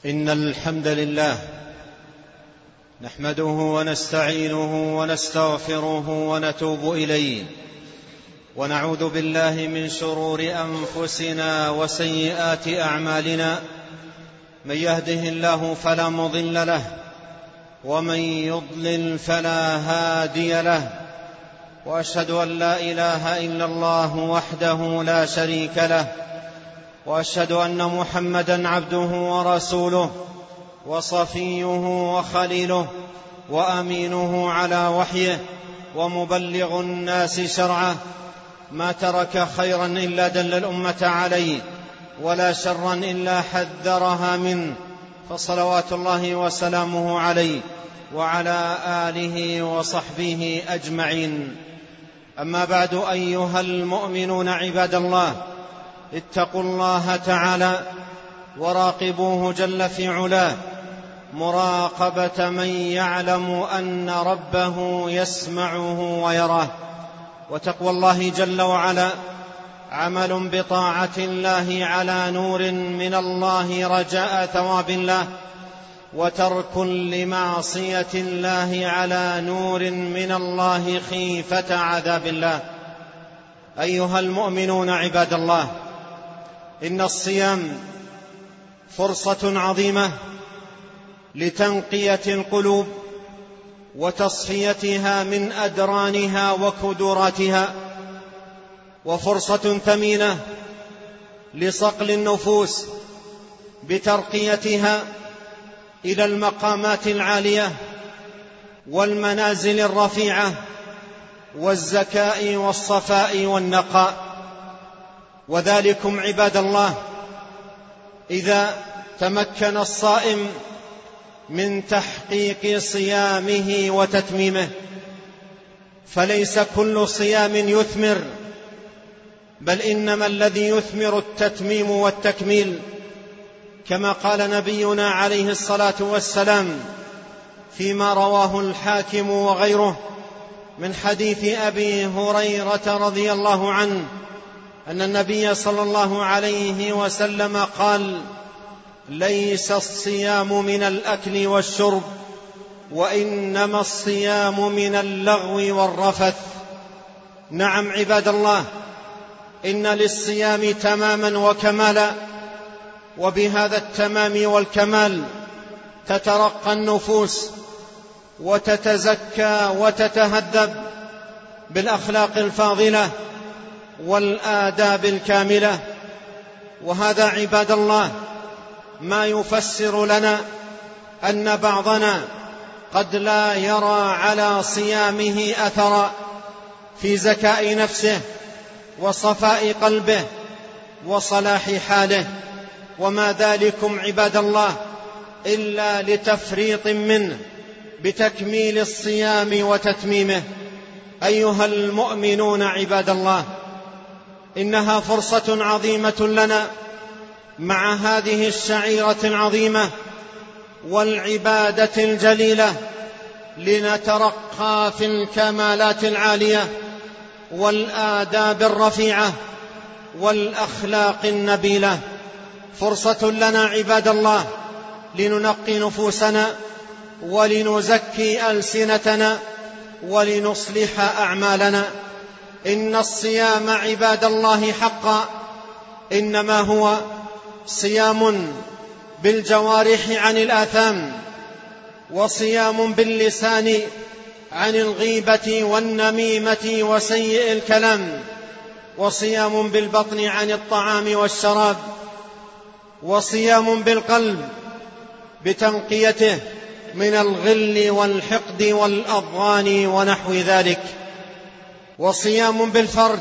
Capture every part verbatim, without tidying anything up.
إن الحمد لله نحمده ونستعينه ونستغفره ونتوب إليه، ونعوذ بالله من شرور أنفسنا وسيئات أعمالنا. من يهده الله فلا مضل له، ومن يضلل فلا هادي له، وأشهد أن لا إله إلا الله وحده لا شريك له، وأشهد أن محمدًا عبده ورسوله وصفيه وخليله وأمينه على وحيه ومبلغ الناس شرعه. ما ترك خيرا إلا دل الأمة عليه، ولا شرا إلا حذرها منه، فصلوات الله وسلامه عليه وعلى آله وصحبه أجمعين. أما بعد، أيها المؤمنون عباد الله، اتقوا الله تعالى وراقبوه جل في علاه مراقبة من يعلم أن ربه يسمعه ويراه. وتقوى الله جل وعلا عمل بطاعة الله على نور من الله رجاء ثواب الله، وترك لمعصية الله على نور من الله خيفة عذاب الله. أيها المؤمنون عباد الله، إن الصيام فرصة عظيمة لتنقية القلوب وتصفيتها من أدرانها وكدوراتها، وفرصة ثمينة لصقل النفوس بترقيتها إلى المقامات العالية والمنازل الرفيعة والزكاء والصفاء والنقاء. وذلكم عباد الله إذا تمكن الصائم من تحقيق صيامه وتتميمه. فليس كل صيام يثمر، بل إنما الذي يثمر التتميم والتكميل، كما قال نبينا عليه الصلاة والسلام فيما رواه الحاكم وغيره من حديث أبي هريرة رضي الله عنه أن النبي صلى الله عليه وسلم قال: ليس الصيام من الأكل والشرب، وإنما الصيام من اللغو والرفث. نعم عباد الله، إن للصيام تماما وكمالا، وبهذا التمام والكمال تترقى النفوس وتتزكى وتتهذب بالأخلاق الفاضلة والآداب الكاملة. وهذا عباد الله ما يفسر لنا أن بعضنا قد لا يرى على صيامه أثرا في زكاء نفسه وصفاء قلبه وصلاح حاله، وما ذلكم عباد الله إلا لتفريط منه بتكميل الصيام وتتميمه. أيها المؤمنون عباد الله، إنها فرصة عظيمة لنا مع هذه الشعيرة العظيمة والعبادة الجليلة لنترقى في الكمالات العالية والآداب الرفيعة والأخلاق النبيلة. فرصة لنا عباد الله لننقي نفوسنا ولنزكي ألسنتنا ولنصلح أعمالنا. إن الصيام عباد الله حقا إنما هو صيام بالجوارح عن الآثام، وصيام باللسان عن الغيبة والنميمة وسيء الكلام، وصيام بالبطن عن الطعام والشراب، وصيام بالقلب بتنقيته من الغل والحقد والأضغان ونحو ذلك، وصيام بالفرج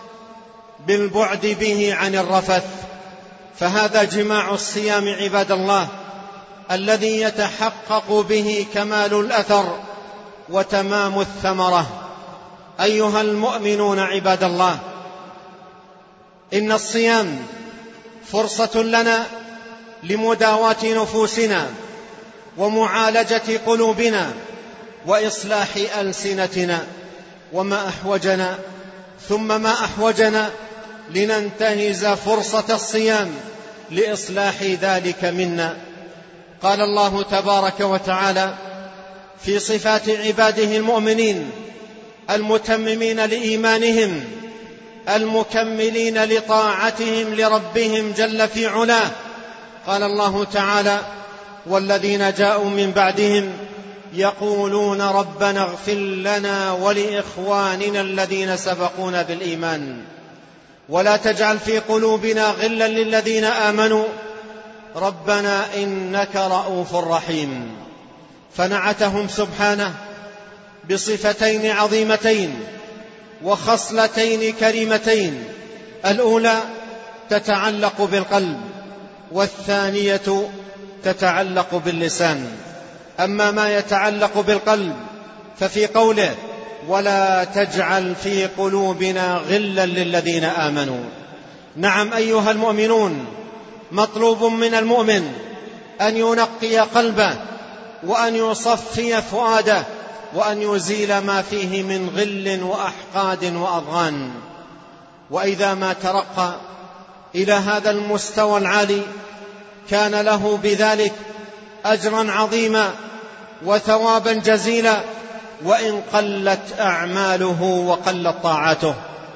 بالبعد به عن الرفث. فهذا جماع الصيام عباد الله الذي يتحقق به كمال الأثر وتمام الثمرة. أيها المؤمنون عباد الله، إن الصيام فرصة لنا لمداواة نفوسنا ومعالجة قلوبنا وإصلاح ألسنتنا، وما أحوجنا ثم ما أحوجنا لننتهز فرصة الصيام لإصلاح ذلك منا. قال الله تبارك وتعالى في صفات عباده المؤمنين المتممين لإيمانهم المكملين لطاعتهم لربهم جل في علاه، قال الله تعالى: والذين جاءوا من بعدهم يقولون ربنا اغفر لنا ولإخواننا الذين سبقونا بالإيمان ولا تجعل في قلوبنا غلا للذين آمنوا ربنا إنك رؤوف رحيم. فنعتهم سبحانه بصفتين عظيمتين وخصلتين كريمتين، الأولى تتعلق بالقلب والثانية تتعلق باللسان. أما ما يتعلق بالقلب ففي قوله: ولا تجعل في قلوبنا غلا للذين آمنوا. نعم أيها المؤمنون، مطلوب من المؤمن أن ينقي قلبه وأن يصفي فؤاده وأن يزيل ما فيه من غل وأحقاد وأضغان. وإذا ما ترقى إلى هذا المستوى العالي كان له بذلك أجرا عظيما وثوابا جزيلا، وإن قلت أعماله وقلت طاعته.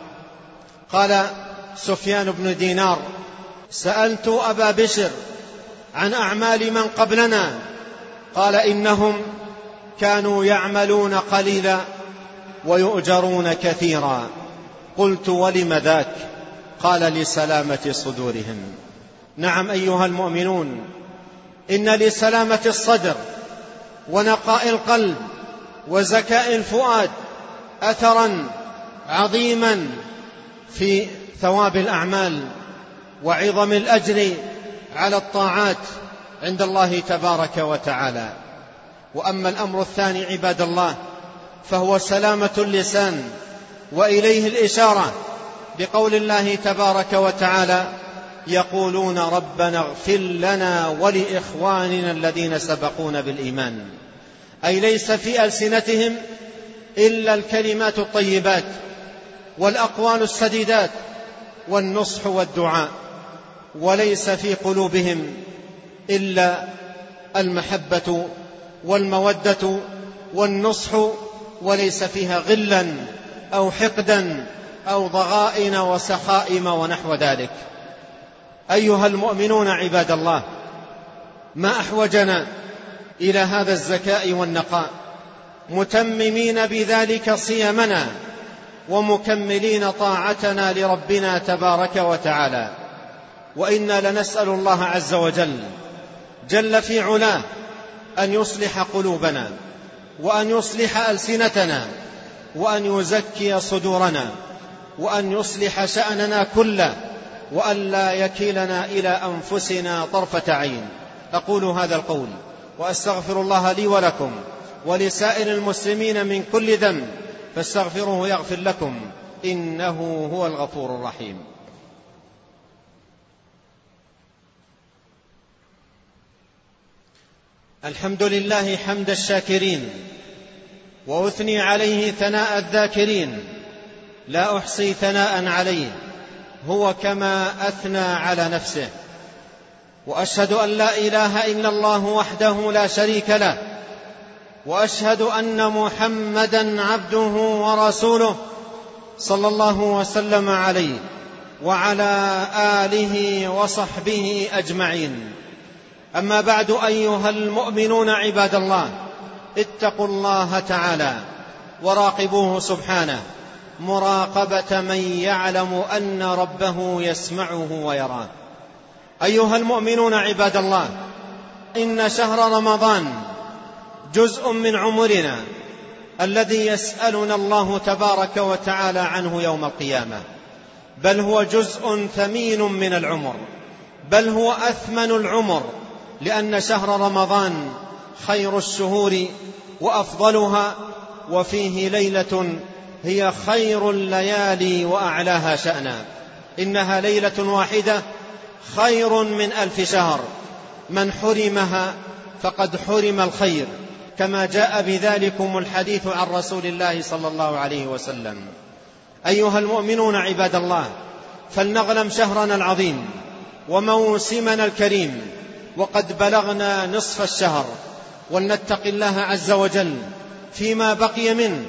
قال سفيان بن دينار: سألت أبا بشر عن أعمال من قبلنا، قال: إنهم كانوا يعملون قليلا ويؤجرون كثيرا. قلت: ولم ذاك؟ قال: لسلامة صدورهم. نعم أيها المؤمنون، إن لسلامة الصدر ونقاء القلب وزكاء الفؤاد أثرا عظيما في ثواب الأعمال وعظم الأجر على الطاعات عند الله تبارك وتعالى. وأما الأمر الثاني عباد الله فهو سلامة اللسان، وإليه الإشارة بقول الله تبارك وتعالى: يقولون ربنا اغفر لنا ولإخواننا الذين سبقونا بالإيمان. أي ليس في ألسنتهم إلا الكلمات الطيبات والأقوال السديدات والنصح والدعاء، وليس في قلوبهم إلا المحبة والمودة والنصح، وليس فيها غلا أو حقدا أو ضغائن وسخائم ونحو ذلك. أيها المؤمنون عباد الله، ما أحوجنا إلى هذا الزكاء والنقاء، متممين بذلك صيامنا ومكملين طاعتنا لربنا تبارك وتعالى. وإنا لنسأل الله عز وجل جل في علاه أن يصلح قلوبنا وأن يصلح ألسنتنا وأن يزكي صدورنا وأن يصلح شأننا كله وأن لا يكلنا إلى أنفسنا طرفة عين. أقول هذا القول وأستغفر الله لي ولكم ولسائر المسلمين من كل ذنب، فاستغفروه يغفر لكم، إنه هو الغفور الرحيم. الحمد لله حمد الشاكرين، وأثني عليه ثناء الذاكرين، لا أحصي ثناء عليه هو كما أثنى على نفسه. وأشهد أن لا إله إلا الله وحده لا شريك له، وأشهد أن محمدا عبده ورسوله صلى الله وسلم عليه وعلى آله وصحبه أجمعين. أما بعد، أيها المؤمنون عباد الله، اتقوا الله تعالى وراقبوه سبحانه مراقبة من يعلم أن ربه يسمعه ويراه. أيها المؤمنون عباد الله، إن شهر رمضان جزء من عمرنا الذي يسألنا الله تبارك وتعالى عنه يوم القيامة، بل هو جزء ثمين من العمر، بل هو أثمن العمر، لأن شهر رمضان خير الشهور وأفضلها، وفيه ليلة هي خير الليالي وأعلاها شأنا. إنها ليلة واحدة خير من ألف شهر، من حرمها فقد حرم الخير، كما جاء بذلكم الحديث عن رسول الله صلى الله عليه وسلم. أيها المؤمنون عباد الله، فلنغنم شهرنا العظيم وموسمنا الكريم وقد بلغنا نصف الشهر، ولنتق الله عز وجل فيما بقي منه،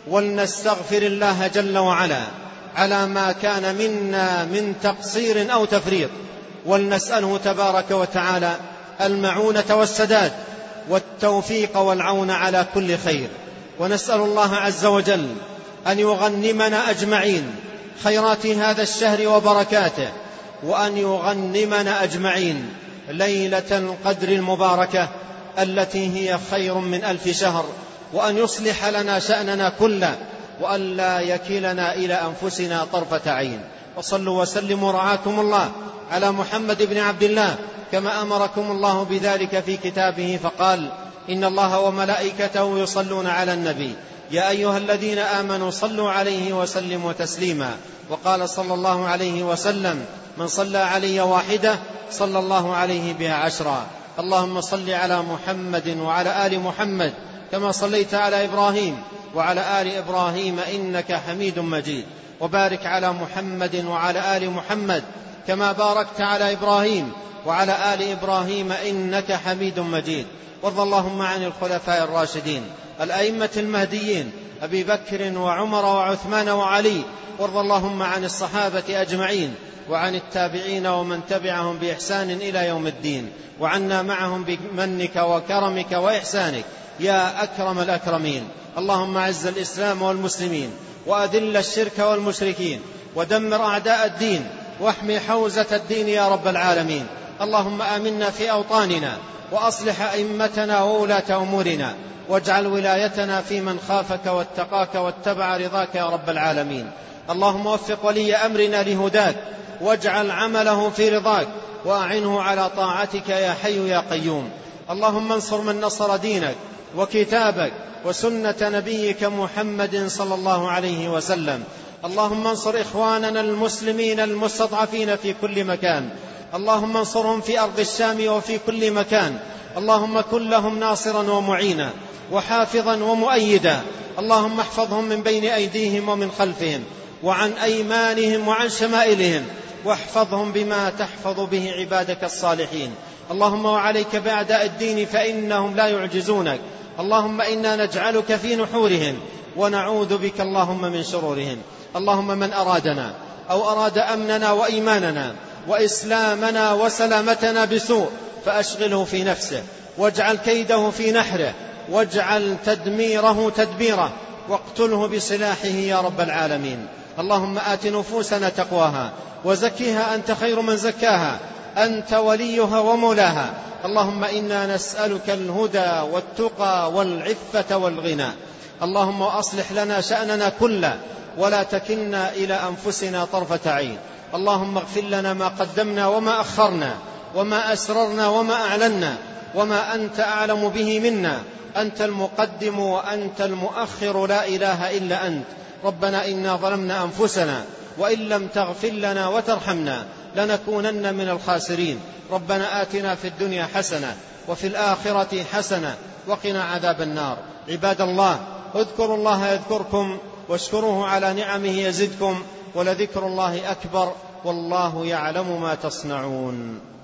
ولنستغفر الله جل وعلا على ما كان منا من تقصير أو تفريط، ولنسأله تبارك وتعالى المعونة والسداد والتوفيق والعون على كل خير. ونسأل الله عز وجل أن يغنمنا أجمعين خيرات هذا الشهر وبركاته، وأن يغنمنا أجمعين ليلة القدر المباركة التي هي خير من ألف شهر، وأن يصلح لنا شأننا كله، وأن لا يكلنا إلى أنفسنا طرفة عين. وصلوا وسلموا رعاكم الله على محمد بن عبد الله كما أمركم الله بذلك في كتابه، فقال: إن الله وملائكته يصلون على النبي يا أيها الذين آمنوا صلوا عليه وسلموا تسليما. وقال صلى الله عليه وسلم: من صلى علي واحدة صلى الله عليه بها عشرا. اللهم صل على محمد وعلى آل محمد كما صليت على إبراهيم وعلى آل إبراهيم إنك حميد مجيد، وبارك على محمد وعلى آل محمد كما باركت على إبراهيم وعلى آل إبراهيم إنك حميد مجيد. وارض اللهم عن الخلفاء الراشدين الأئمة المهديين أبي بكر وعمر وعثمان وعلي، وارض اللهم عن الصحابة أجمعين وعن التابعين ومن تبعهم بإحسان إلى يوم الدين، وعنا معهم بمنك وكرمك وإحسانك يا أكرم الأكرمين. اللهم أعز الإسلام والمسلمين، وأذل الشرك والمشركين، ودمر أعداء الدين، واحمي حوزة الدين يا رب العالمين. اللهم آمنا في أوطاننا، وأصلح أئمتنا وولاة أمورنا، واجعل ولايتنا في من خافك واتقاك واتبع رضاك يا رب العالمين. اللهم وفق ولي أمرنا لهداك، واجعل عمله في رضاك، وأعنه على طاعتك يا حي يا قيوم. اللهم انصر من نصر دينك وكتابك وسنة نبيك محمد صلى الله عليه وسلم. اللهم انصر إخواننا المسلمين المستضعفين في كل مكان، اللهم انصرهم في أرض الشام وفي كل مكان. اللهم كن لهم ناصرا ومعينا وحافظا ومؤيدا. اللهم احفظهم من بين أيديهم ومن خلفهم وعن أيمانهم وعن شمائلهم، واحفظهم بما تحفظ به عبادك الصالحين. اللهم وعليك بأعداء الدين فإنهم لا يعجزونك. اللهم إنا نجعلك في نحورهم ونعوذ بك اللهم من شرورهم. اللهم من أرادنا أو أراد أمننا وإيماننا وإسلامنا وسلامتنا بسوء فأشغله في نفسه، واجعل كيده في نحره، واجعل تدميره تدبيره، واقتله بسلاحه يا رب العالمين. اللهم آت نفوسنا تقواها وزكها أنت خير من زكاها، أنت وليها ومولاها. اللهم إنا نسألك الهدى والتقى والعفة والغنى. اللهم أصلح لنا شأننا كله، ولا تكلنا إلى أنفسنا طرفة عين. اللهم اغفر لنا ما قدمنا وما أخرنا، وما أسررنا وما أعلنا، وما أنت أعلم به منا. أنت المقدم وأنت المؤخر، لا إله إلا أنت. ربنا إنا ظلمنا أنفسنا، وإن لم تغفر لنا وترحمنا لنكونن من الخاسرين. ربنا آتنا في الدنيا حسنة وفي الآخرة حسنة وقنا عذاب النار. عباد الله، اذكروا الله يذكركم، واشكروه على نعمه يزدكم، ولذكر الله أكبر، والله يعلم ما تصنعون.